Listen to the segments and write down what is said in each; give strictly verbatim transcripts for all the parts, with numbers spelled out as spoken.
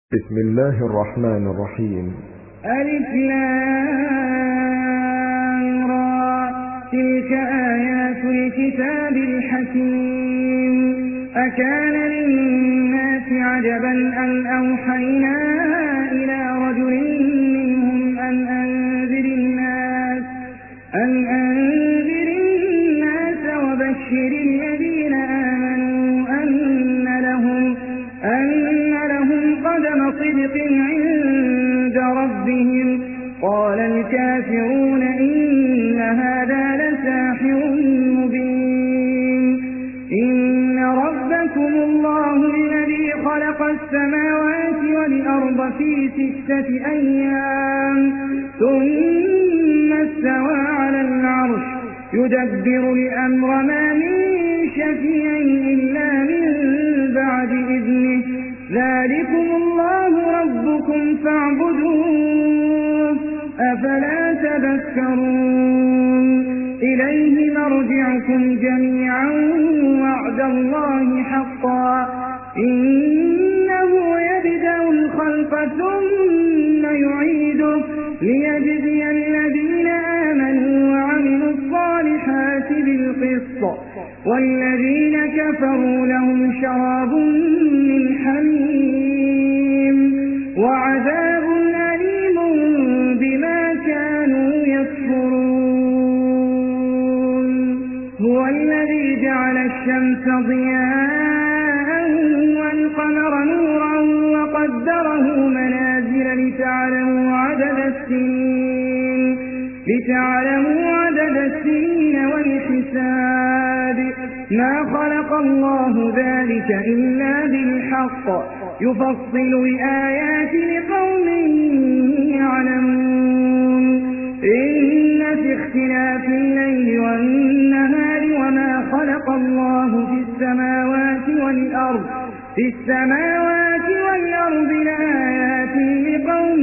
بسم الله الرحمن الرحيم. ألف لام را، تلك آيات الكتاب الحكيم. أكان للناس عجبا أن أوحينا إلى رجل منهم أن أنذر الناس أن أنذر الناس وبشر الذين آمنوا أن لهم أن لهم قدم صدق عند ربهم. قال الكافرون إن هذا لساحر مبين. إن ربكم الله الذي خلق السماوات والأرض في ستة أيام ثم استوى على العرش يدبر الأمر ما من شفيع إلا من بعد إذنه. ذلكم الله ربكم فاعبدوه أفلا تذكرون. إليه مرجعكم جميعا وعد الله حقا إنه يبدأ الخلق ثم يعيده ليجزي الذين آمنوا وعملوا الصالحات بالقسط والذين كفروا لهم شراب من حميم وعذاب أليم بما كانوا يكفرون. هو الذي جعل الشمس ضياء والقمر نورا وقدره منازل لتعلموا عدد السنين لتعلموا عدد السنين والحساب. ما خلق الله ذلك إلا بالحق يفصل الآيات لقوم يعلمون. إن في اختلاف الليل والنهار وما خلق الله في السماوات والأرض في السماوات والأرض لآيات لقوم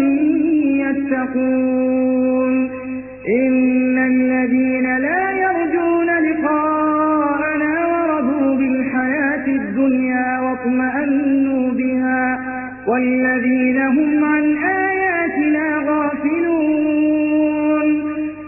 يتقون. إن الذين لا يرجون لقاءنا ورضوا بالحياة الدنيا واطمأنوا بها والذين هم عن آياتنا غافلون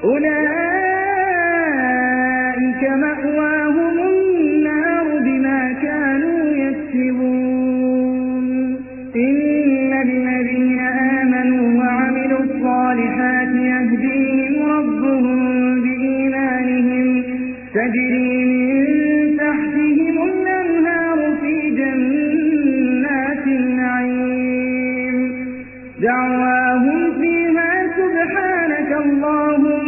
أولئك مأواهم النار بما كانوا يكسبون. إن الذين آمنوا وعملوا الصالحات يهديهم ربهم بإيمانهم تجري من تحتهم الأنهار في جنات النعيم دعواهم فيها سبحانك اللهم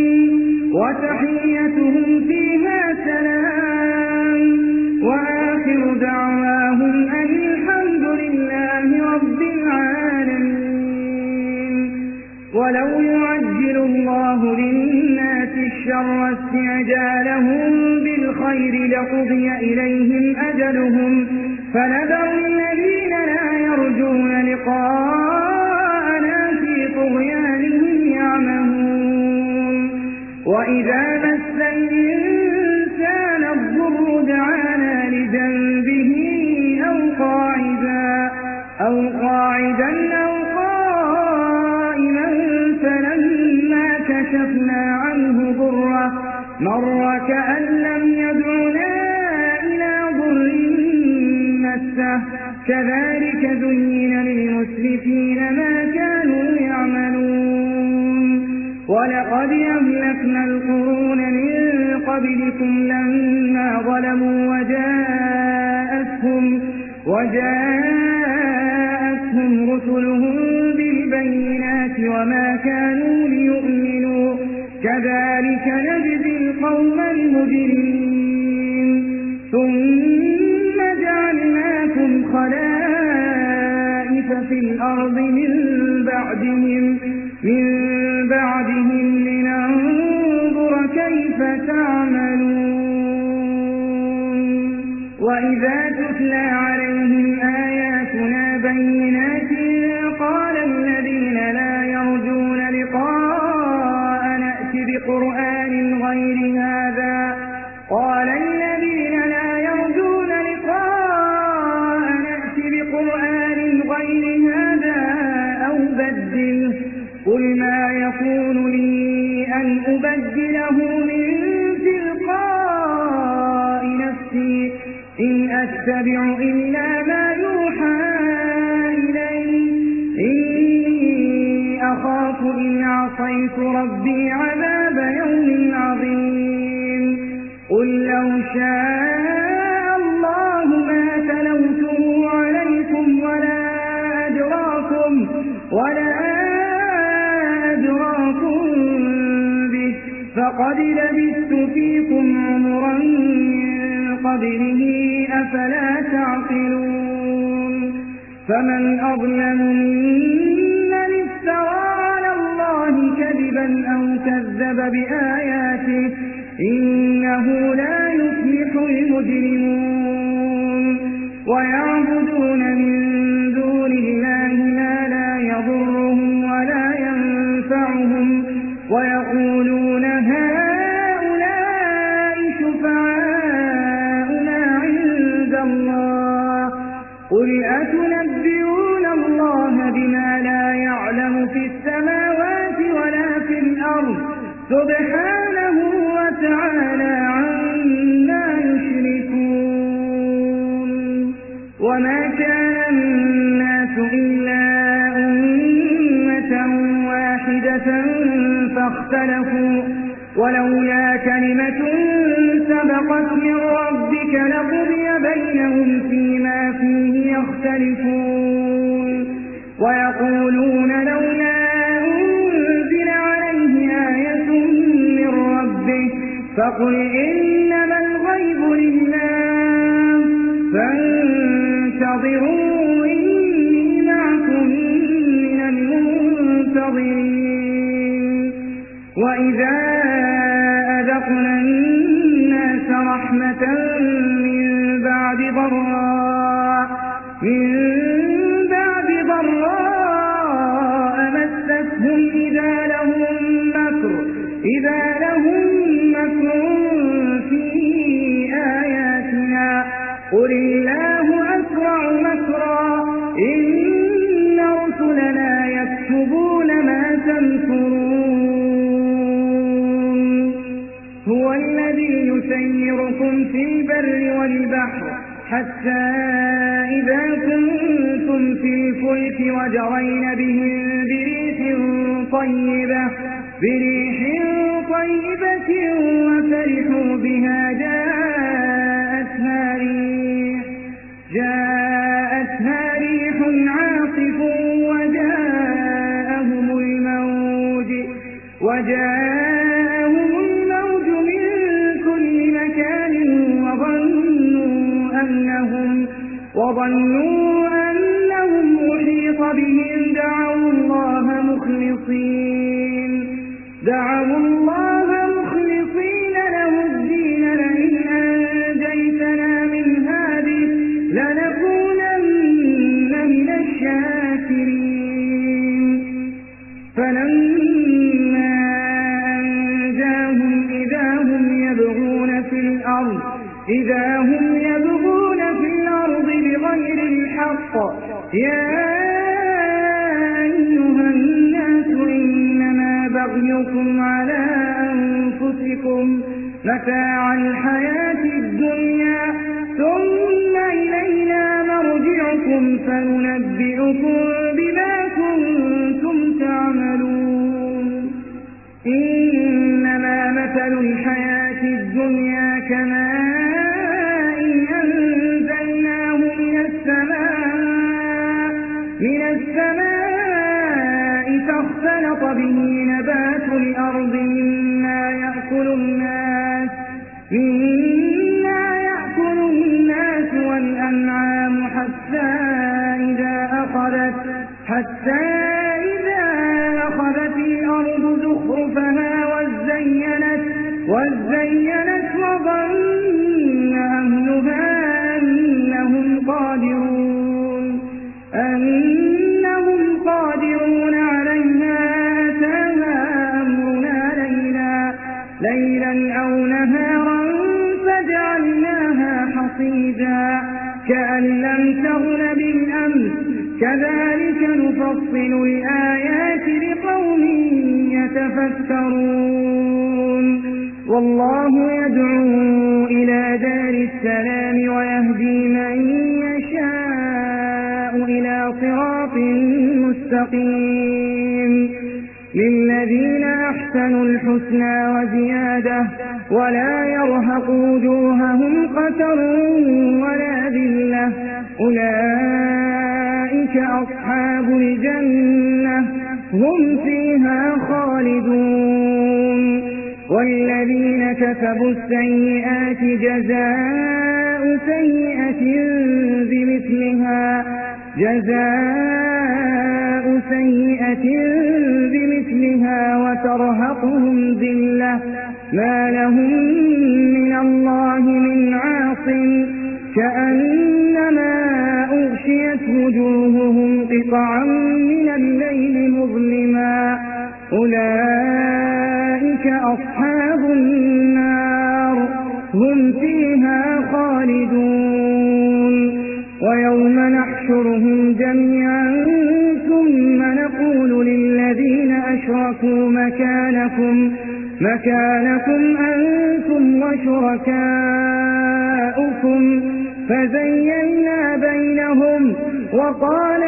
وتحيتهم فيها سلام وآخر دعواهم أن الحمد لله رب العالمين. ولو يعجل الله للناس الشر استعجالهم بالخير لقضي إليهم أجلهم فنذر الذين لا يرجون لقاءنا في طغيانهم يعمهون. وإذا مس الإنسان الضر دعانا لجنبه أو قاعدا أو قاعدا أو قائما فلما كشفنا عنه ضره مر كأن لم يدعنا إلى ضر مسه. كذلك زين للمسرفين ما كانوا يعملون. ولقد أهلكنا القرون من قبلكم لما ظلموا وجاءتهم وجاءتهم رسلهم بالبينات وما كانوا ليؤمنوا كذلك نجزي القوم المجرمين. ثم جعلناكم خلائف في الأرض من بعدهم من بعدهم لننظر كيف تعملون. وإذا تتلى عليهم آياتنا بينات قال الذين لا يرجون لقاء نأت بقرآن غير هذا قال الذين لا يرجون لقاء نأت بقرآن غير هذا قل ما يكون لي أن أبدله من تلقاء نفسي إن أتبع إلا ما يوحى إلي إني أخاف إن عصيت ربي عذاب يوم عظيم قل لو شاء الله ما تلوته عليكم ولا أدراكم ولا أدراكم به فقد لبثت فيكم عمرا من قبله أفلا تعقلون فمن أظلم ممن افترى على الله كذبا أو كذب بآياته إنه لا يفلح المجرمون ويعبدون من دون الله ما لا يضرهم ولا ينفعهم ويقولون هؤلاء شفعاؤنا عند الله قل أتنبئون الله بما لا يعلم في السماوات ولا في الأرض سبحانه وتعالى عما يشركون وما كان الناس إلا أمة واحدة فاختلفوا ولولا كلمة سبقت من ربك لقضي بينهم فيما فيه يختلفون ويقولون لولا أنزل عليه آية من ربه فقل إنما الغيب لله فانتظروا إني معكم من المنتظرين وإذا أذقنا الناس رحمة من بعد ضراء من بعد ضراء مستهم إذا لهم مكر إذا لهم مكر في آياتنا قل الله أسرع مكرا إن رسلنا يكتبون ما تمكرون هو الذي يسيركم في البر والبحر حتى إذا كنتم في الفلك وجرين بهم بريح طيبة بريح طيبة وفرحوا بها جاءتها ريح جاءتها ريح عاصف وجاءهم الموج وجاءهم الموج من كل مكان وظنوا أنهم وظنوا أنهم محيط بهم دعوا الله مخلصين دعوا الله مخلصين له الدين لئن أنجيتنا من هذه لنكونن من الشاكرين فلما أنجاهم إذا هم يبغون في الأرض إذا هم يبغون في الأرض بغير الحق يا أيها الناس إنما بغيكم على أنفسكم متاع الحياة الدنيا ثم إلينا مرجعكم فننبئكم بما كنتم تعملون إنما مثل الحياة الدنيا كماء أنزلناه من السماء من السماء فاختلط به نبات الأرض مما يأكل الناس مما يأكل الناس والأنعام حتى إذا أخذت حتى إذا أخذت الأرض زخرفها وزينت وزينت وظن أهلها أنهم قادرون أنهم قادرون عليها أتاها أمرنا ليلا ليلا أو نهارا فجعلناها حصيدا كأن لم تغن بالأمس كذلك نفصل نفصل الآيات لقوم يتفكرون والله يدعو إلى دار السلام ويهدي من يشاء إلى صراط مستقيم للذين أحسنوا الحسنى وزيادة ولا يرهق وجوههم قتر ولا ذلة أولئك أصحاب الجنة هم فيها خالدون والذين كسبوا السيئات جزاء سيئة بمثلها جزاء سيئة بمثلها وترهقهم ذلة ما لهم من الله من عاصم كأنما أغشيت وجوههم قطعا من الليل مظلما أولئك أصحاب النار هم فيها خالدون ويوم نحشرهم جميعا ثم نقول للذين أشركوا مكانكم مكانكم أنتم وشركاؤكم فزيّلنا بينهم وقال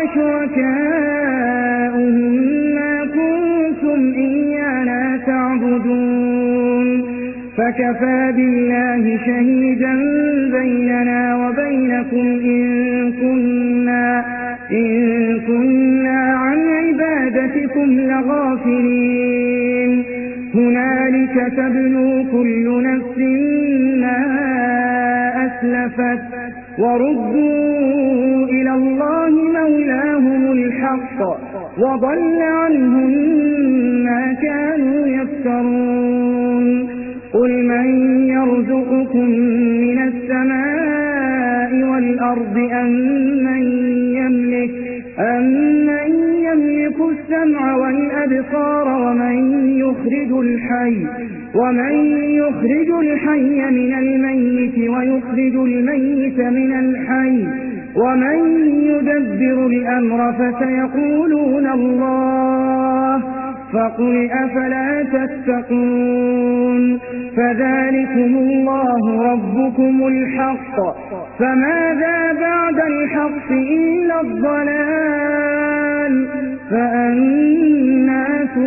شركاؤهم ما كنتم إيانا تعبدون فكفى بالله شهيدا بيننا وبينكم إن كنا, إن كنا عن عبادتكم لغافلين هنالك تبلو كل نفس ما أسلفت وردوا إلى الله مولاهم الحق وضل عنهم ما كانوا يفترون قل من يرزقكم من السماء والأرض أم من يملك, أم من يملك السمع والأبصار ومن يخرج الحي ومن يخرج الحي من الميت ويخرج الميت من الحي ومن يدبر الأمر فسيقولون الله فقل أفلا تتقون فذلكم الله ربكم الحق فماذا بعد الحق إلا الضلال فأنى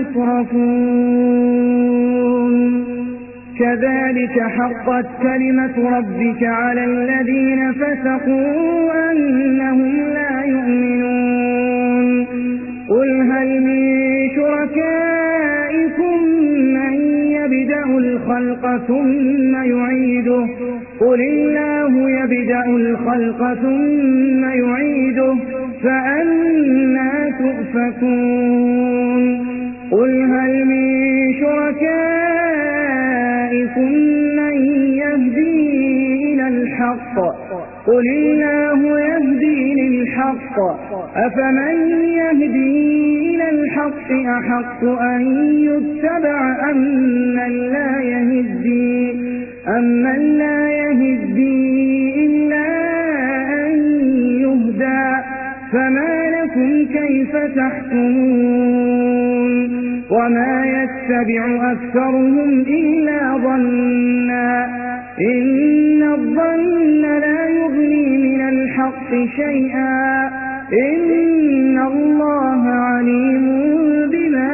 تصرفون كذلك حقت كلمة ربك على الذين فسقوا أنهم لا يؤمنون قل هل من شركائكم من يبدأ الخلق ثم يعيده قل الله يبدأ الخلق ثم يعيده فأنى تؤفكون قل هل من شركائكم من يهدي إلى الحق قل الله يهدي للحق أفمن يهدي إلى الحق أحق أن يتبع أم من لا يهدي أم من لا يهدي إلا أن يهدى فما لكم كيف تحكمون وما يتبع أكثرهم إلا ظنا إن الظن لا يغني من الحق شيئا إن الله عليم بما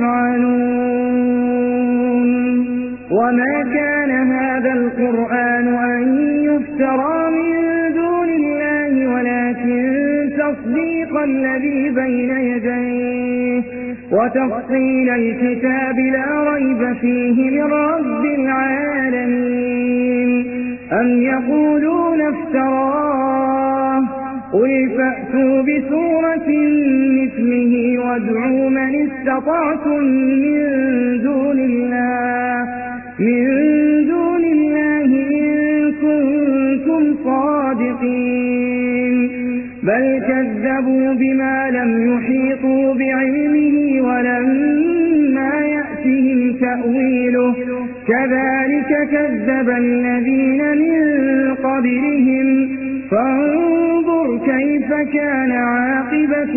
يفعلون وما كان هذا القرآن أن يفترى من دون الله ولكن تصديق الذي بين يديه وتفصيل الكتاب لا ريب فيه من رب العالمين أم يقولون افتراه قل فأتوا بسورة مثله وادعوا من استطعتم من دون الله من دون الله إن كنتم صادقين بل كذبوا بما لم يحيطوا بعلمه ولما يأتهم تأويله كذلك كذب الذين من قبلهم فانظر كيف كيف كان عاقبة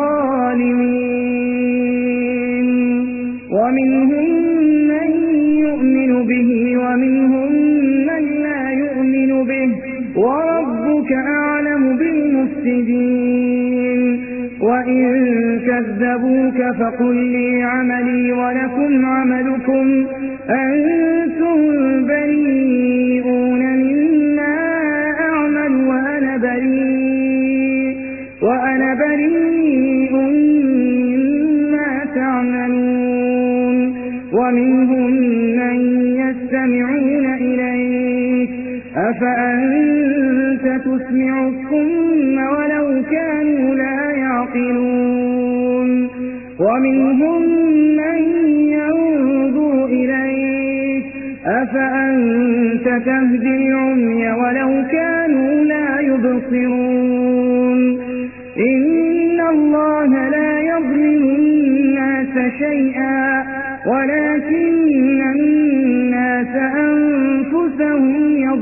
الظالمين ومنهم من يؤمن به ومنهم من لا يؤمن به وربك أعلم بالمفسدين وإن كذبوك فقل لي عملي ولكم عملكم أنتم بريئون مما أعمل وأنا بريء وأنا بريء مما تعملون ومنهم من يستمعون إليك أفأنت تسمع الصم ولو كانوا لا يعقلون ومنهم من ينظر إليك أفأنت تهدي العمي ولو كانوا لا يبصرون إن الله لا يظلم الناس شيئا ولكن الناس أنفسهم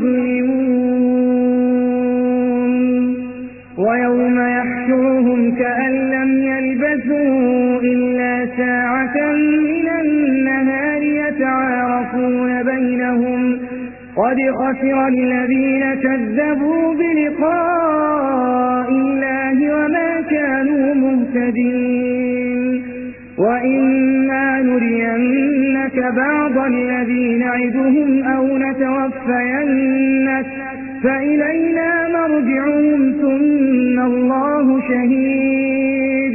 يظلمون ويوم يحشرهم كأن لم يلبثوا إلا ساعة من النهار يتعارفون بينهم قد خسر الذين كذبوا بلقاء الله وما كانوا مهتدين وإما نرينك بعض الذي نعدهم أو نتوفينك فإلينا مرجعهم ثم الله شهيد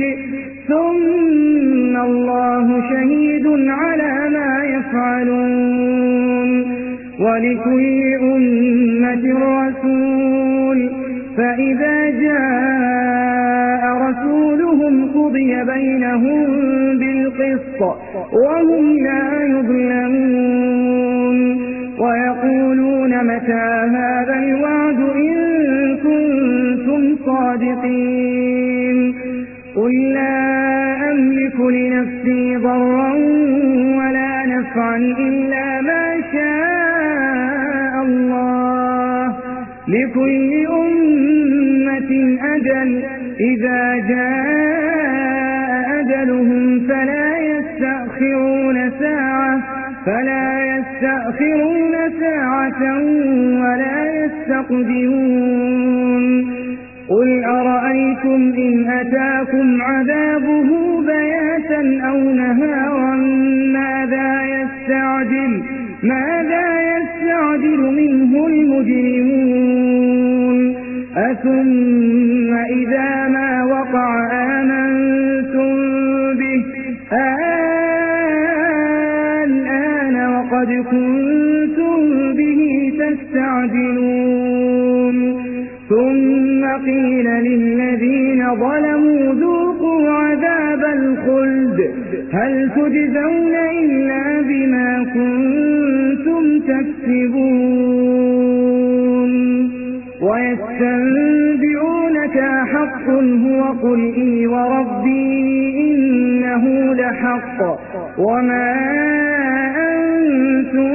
ثم الله شهيد على ما يفعلون ولكل أمة رسول فإذا جاء رسولهم قضي بينهم بالقسط وهم لا يظلمون ويقولون متى هذا الوعد إن كنتم صادقين قل لا أملك لنفسي ضرا ولا نفعا إلا ما شاء الله لكل أمة أجل إذا جاء أجلهم فلا يستأخرون ساعة فلا يستأخرون ساعة ولا يستقدمون قل أرأيتم إن أتاكم عذابه بياتا أو نهارا ماذا يستعجل ماذا يستعجل منه المجرمون أثم إذا ما وقع آمنتم به الآن وقد كنتم به تستعجلون ثم قيل للذين ظلموا ذوقوا عذاب الخلد هل تجزون إلا بما كنتم تكسبون ويستنبئونك حق هو قل إي وربي إنه لحق وما أنتم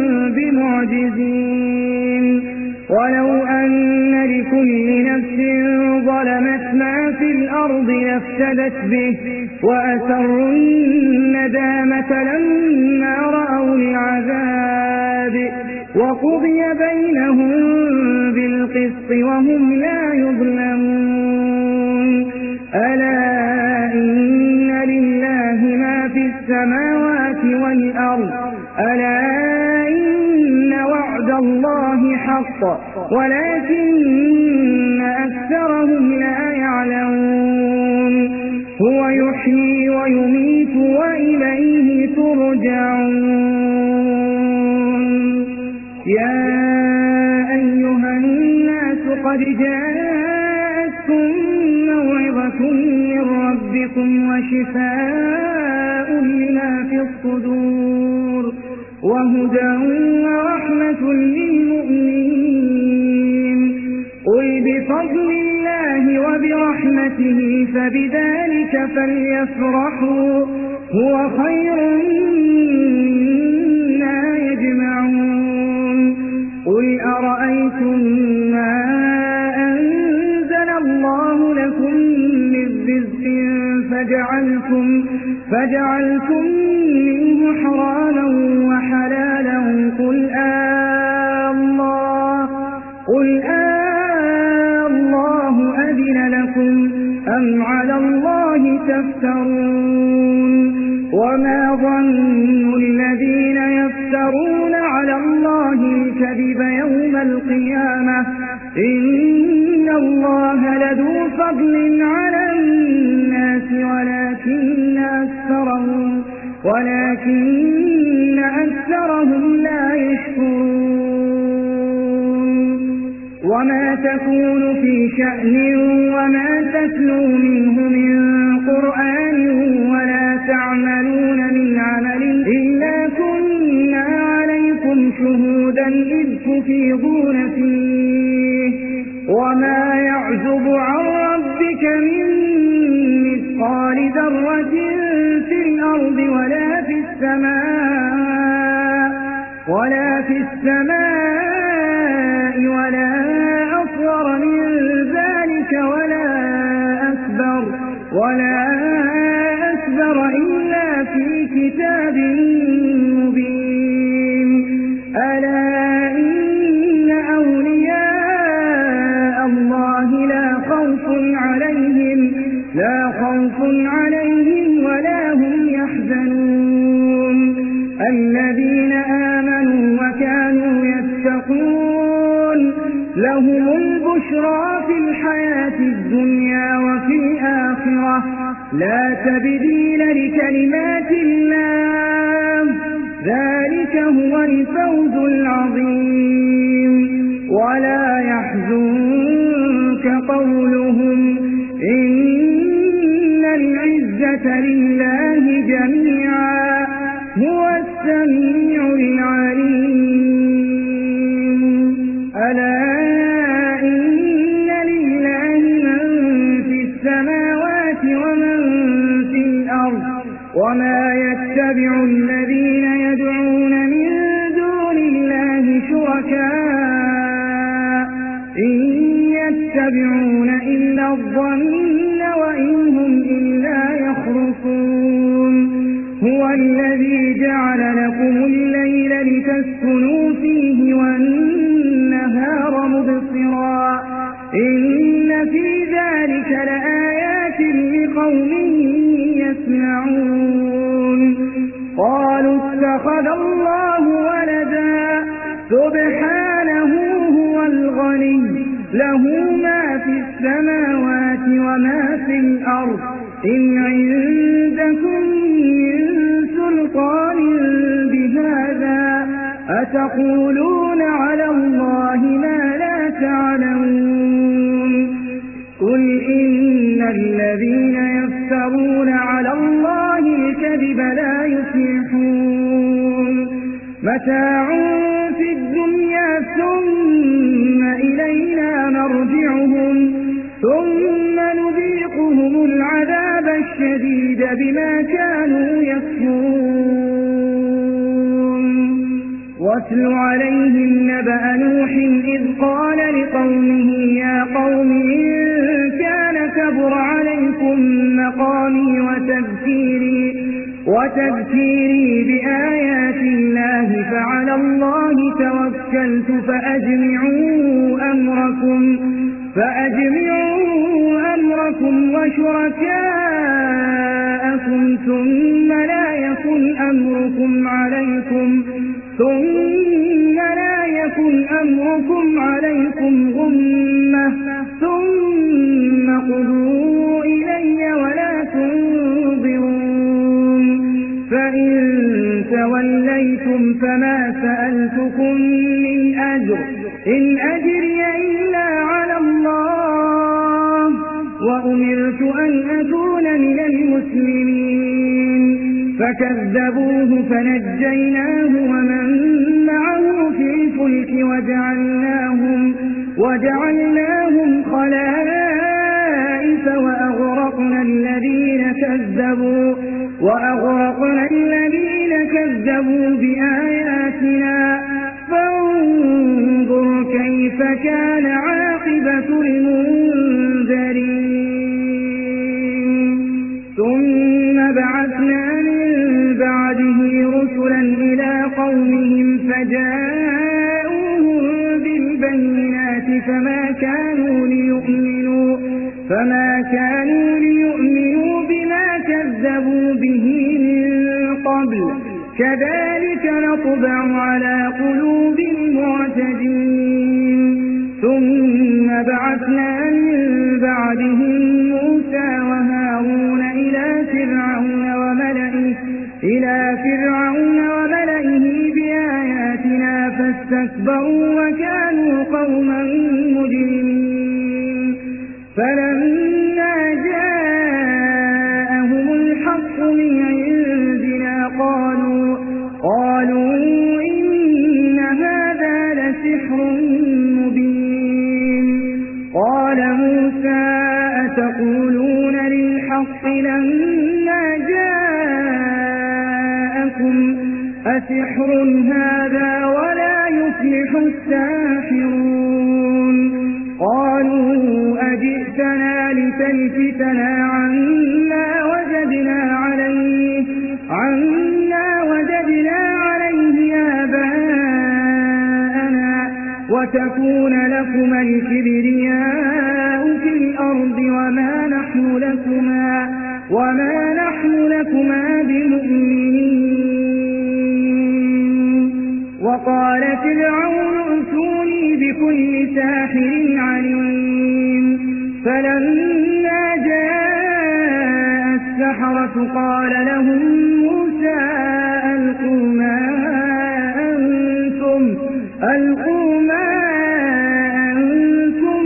بمعجزين ولو أن لكل نفس ظلمت ما في الأرض لافتدت به وأسروا الندامة لما رأوا العذاب وقضي بينهم بالقسط وهم لا يظلمون ألا إن لله ما في السماوات والأرض ألا إن وعد الله حق ولكن أكثرهم لا يعلمون هو يحيي ويميت وإليه ترجعون يا أيها الناس قد جاءتكم موعظة من ربكم وشفاء لما في الصدور وهدى ورحمة للمؤمنين قل بفضل الله وبرحمته فبذلك فليفرحوا هو خير مما يجمعون قل أرأيتم ما أنزل الله فجعلتم, فجعلتم منه حراما وحلالا قل آه الله, قل آه الله أذن لكم أم على الله تفترون وما ظن الذين يفترون على الله الكذب يوم القيامة إن الله لذو فضل على الناس ولكن أكثرهم, ولكن أكثرهم لا يشكرون وما تكون في شأن وما تتلو منه من قرآن ولا تعملون من عمل إلا كنا عليكم شهودا إذ تفيضون فيه وما يعزب عن ربك من مثقال ذرة في الأرض ولا في السماء ولا في السماء ولا أصغر من ذلك ولا أكبر ولا أكبر إلا في كتاب مبين ألا إن أولياء الله لا خوف عليهم لا خوف عليهم ولا هم يحزنون الذين آمنوا وكانوا يتقون لهم البشرى في الحياة الدنيا وفي الآخرة لا تبديل لكلمات الله ذلك هو الفوز العظيم ولا يحزنك قولهم إن العزة لله جميعا هو السميع العليم ألا إن لله من في السماوات ومن في الأرض وما يتبع الذين يدعون من دون الله شركاء إن يتبعون إلا الظن وإن هم إلا يخرصون هو الذي جعل لكم الليل لتسكنوا فيه والنهار مبصرا إن في ذلك لآيات لقوم يسمعون قالوا اتخذ الله ولدا سبحانه هو الغني له ما في السماوات وما في الأرض إن عندكم من سلطان بهذا أتقولون على الله ما لا تعلمون قل إن الذين يفترون على الله الكذب لا يفلحون متاع في الدنيا ثم إلينا مرجعهم ثم نذيقهم العذاب الشديد بما كانوا يكفرون واتل عليهم نبأ نوح إذ قال لقومه يا قوم إن كان كبر عليكم مقامي وتذكيري, وتذكيري بآيات الله فعلى الله توكلت فأجمعوا أمركم فأجمعوا أمركم وشركاءكم ثم لا يكن أمركم عليكم ثم لا يكن أمركم عليكم غمة ثم قضوا إلي ولا تنظرون فإن توليتم فما سألتكم من أجر إن أجري إلا على الله وأمرت أن أكون من المسلمين فكذبوه فنجيناه ومن معه في الفلك وجعلناهم, وجعلناهم خلائف وأغرقنا الذين كذبوا وأغرقنا الذين كذبوا بآياتنا فانظر كيف كان عاقبة المنذرين ثم بعثنا من بعده رسلا إلى قومهم فجاءوهم بالبينات فما كانوا ليؤمنوا فما كانوا ليؤمنوا بما كذبوا به من قبل كذلك نطبع على قلوب المعتدين ثم بعثنا من بعدهم موسى وهارون إلى فرعون وملئه إلى فرعون وملئه بآياتنا فاستكبروا وكانوا قوما مجرمين فلما جاءهم الحق من عندنا قالوا قالوا إن هذا لسحر مبين قال موسى أتقولون للحق لما جاءكم أسحر هذا ولا يفلح الساحرون قالوا أجئتنا لتلفتنا عما وجدنا عليه عما وجدنا عليه آباءنا وتكون لكما الكبرياء في الأرض وما نحن لكما وما نحن لكما بمؤمنين وقال فرعون ائتوني بكل ساحر عليم فلما جاء السحرة قال لهم موسى ألقوا ما أنتم ألقوا ما أنتم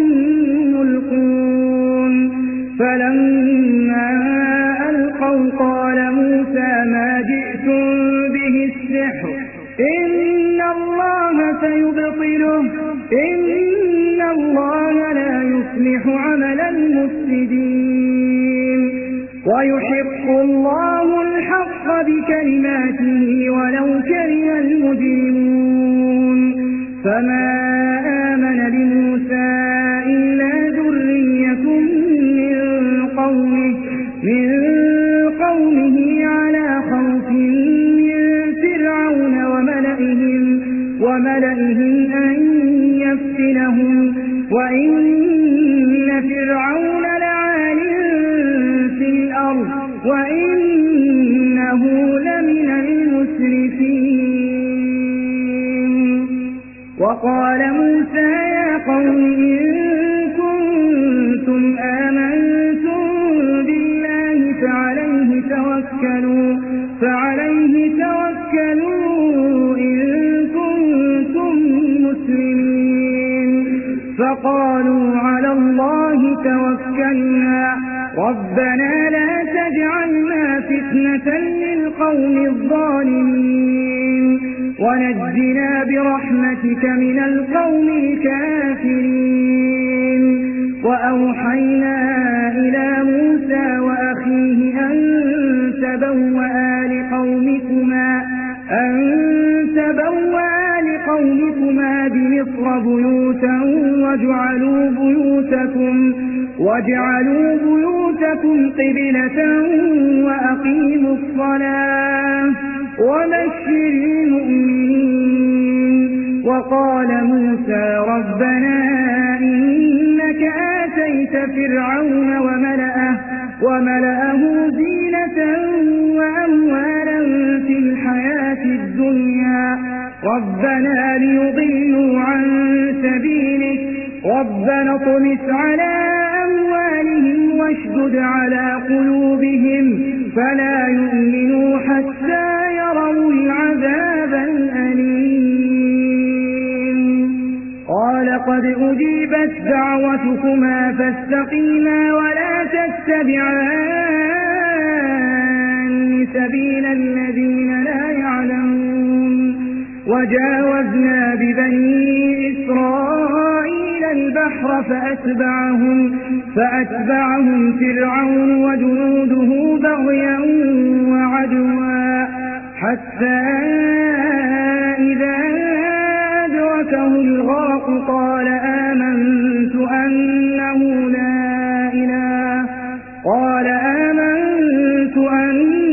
ملقون فلما ألقوا قال موسى ما جئتم به السحر إن الله سيبطله إن الله لا يصلح عمل المفسدين ويحق الله الحق بكلماته ولو كره المجرمون فما آمن لموسى إلا ذرية من قومه من قومه على خوف من فرعون وملئهم وملئهم أن يفتنهم وإن فرعون لعال في الأرض وإنه لمن المسرفين وقال موسى يا قوم إن كنتم آمنتم بالله فعليه توكلوا فعليه توكلوا إن كنتم مسلمين فقالوا على الله توكلنا ربنا لا تجعلنا فتنة للقوم الظالمين ونجنا برحمتك من القوم الكافرين وأوحينا إلى موسى وأخيه أن تبوأ لقومكما أن تبوأ لقومكما بمصر بيوتا واجعلوا بيوتكم واجعلوا بيوتكم قبلة وأقيموا الصلاة وبشر المؤمنين وقال موسى ربنا إنك آتيت فرعون وملأه وملأه زينة وأموالا في الحياة الدنيا ربنا ليضلوا عن سبيلك ربنا اطمس على أموالهم واشدد على قلوبهم فلا يؤمنوا حتى يروا العذاب الأليم قال قد أجيبت دعوتكما فاستقيما ولا تتبعان سبيل الذين لا يعلمون وجاوزنا ببني إسرائيل البحر فأتبعهم فأتبعهم فرعون وجنوده بغيا وعدوا حتى إذا أدركه الغرق قال آمنت أنه لا إله قال آمنت أنه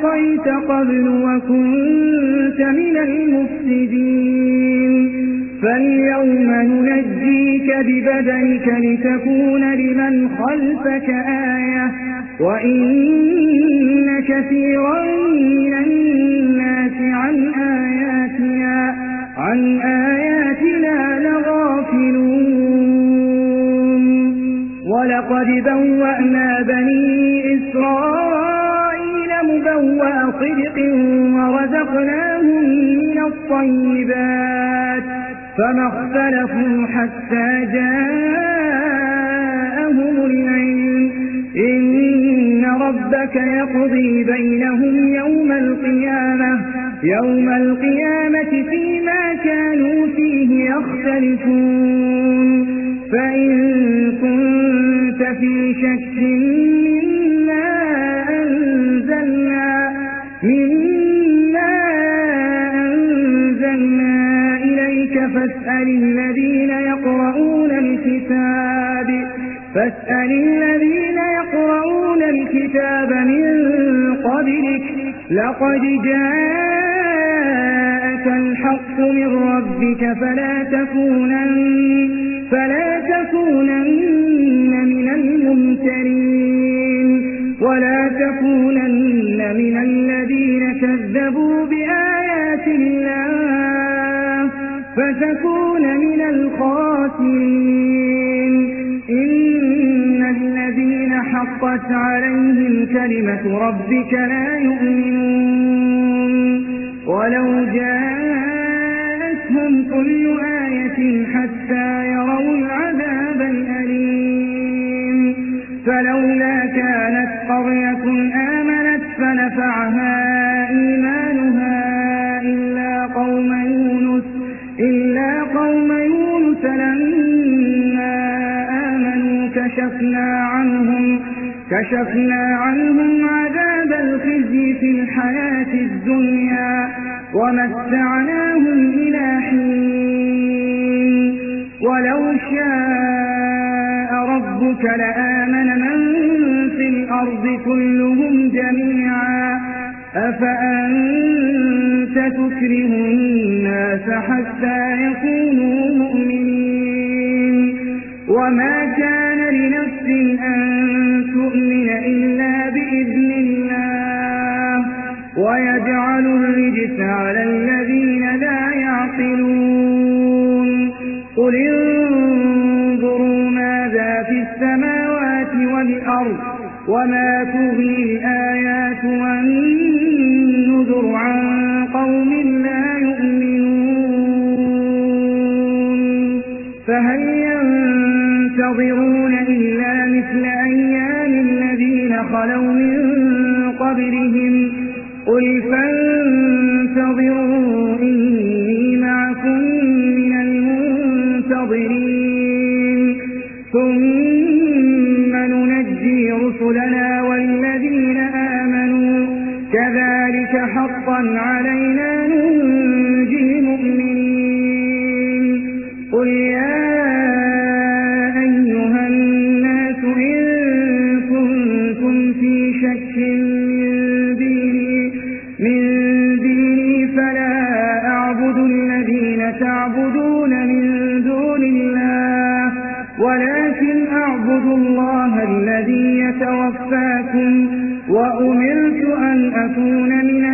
عصيت قبل وكنت من المفسدين فاليوم ننجيك ببدنك لتكون لمن خلفك آية وإن كثيرا من الناس عن آياتنا عن آياتنا لغافلون ولقد بوأنا بني إسرائيل مبوأ صدق ورزقناهم من الطيبات فما اختلفوا حتى جاءهم العلم إن ربك يقضي بينهم يوم القيامة يوم القيامة فيما كانوا فيه يختلفون فإن كنت في شك مما أنزلنا مما أنزلنا إليك فاسأل الذين يقرؤون الكتاب فاسأل الذين يقرؤون الكتاب من قبلك لقد جاءك الحق من ربك فلا تكونن فلا تكونن من الممترين ولا تكونن من الذين كذبوا بآيات الله فتكون من الخاسرين إن الذين حقت عليهم كلمة ربك لا يؤمنون ولو جاءتهم كل آية حتى يروا العذاب الأليم فلولا كانت قرية آمنت فنفعها إيمانها إلا قوم يونس إلا قوم يونس لما آمنوا كشفنا عنهم كشفنا عنهم عذاب الخزي في الحياة الدنيا ومتعناهم إلى حين ولو شاء ربك لآمن من في الأرض كلهم جميعا أفأنت تكره الناس حتى يكونوا مؤمنين وما كان لنفس أن تؤمن إلا بإذن الله ويجعل الرجس على الذين لا يعقلون قل انظروا ماذا في السماوات والأرض وما تغني الآيات والنذر عن قوم لا يؤمنون فهل ينتظرون إلا مثل أيام الذين خلوا من قبلهم قل فانتظروا إني معكم من المنتظرين ثم ننجي رسلنا والذين آمنوا كذلك حقا علينا ننجي المؤمنين قل يا أيها الناس إن كنتم في شك من ديني من ديني فلا أعبد الذين تعبدون من دون الله ولكن أعبد الله الذي يتوفاكم وأمرت أن أكون من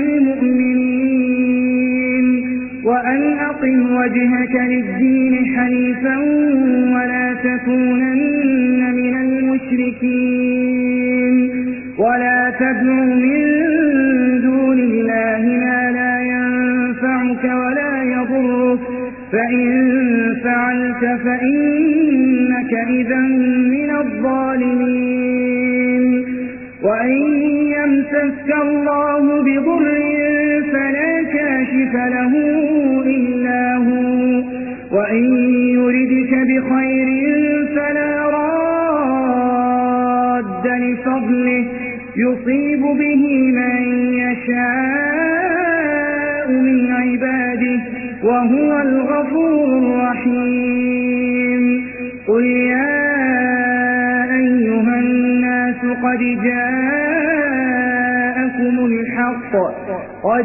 المؤمنين وأن أقم وجهك للدين حنيفا ولا تكونن من المشركين ولا تدع من دون الله ما لا ينفعك ولا يضرك فإن فعلت فإنك إذا من الظالمين وإن يمسسك الله بضر فلا كاشف له إلا هو وإن يردك بخير فلا راد لفضله يصيب به من يشاء من عباده وهو الغفور الرحيم قل يا أيها الناس قد جاءكم جاءكم الحق قد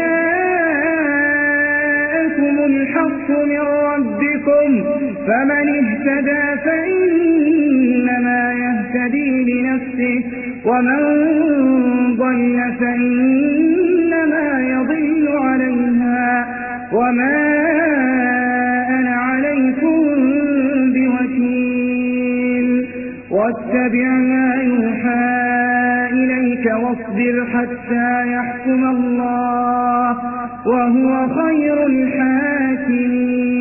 جاءكم الحق من ربكم فمن اهتدى فإنما يهتدي لنفسه ومن ضل فإنما يضل عليها وما أنا عليكم بوكيل واتبع ما يوحى إليك واصبر حتى يحكم الله وهو خير الحاكمين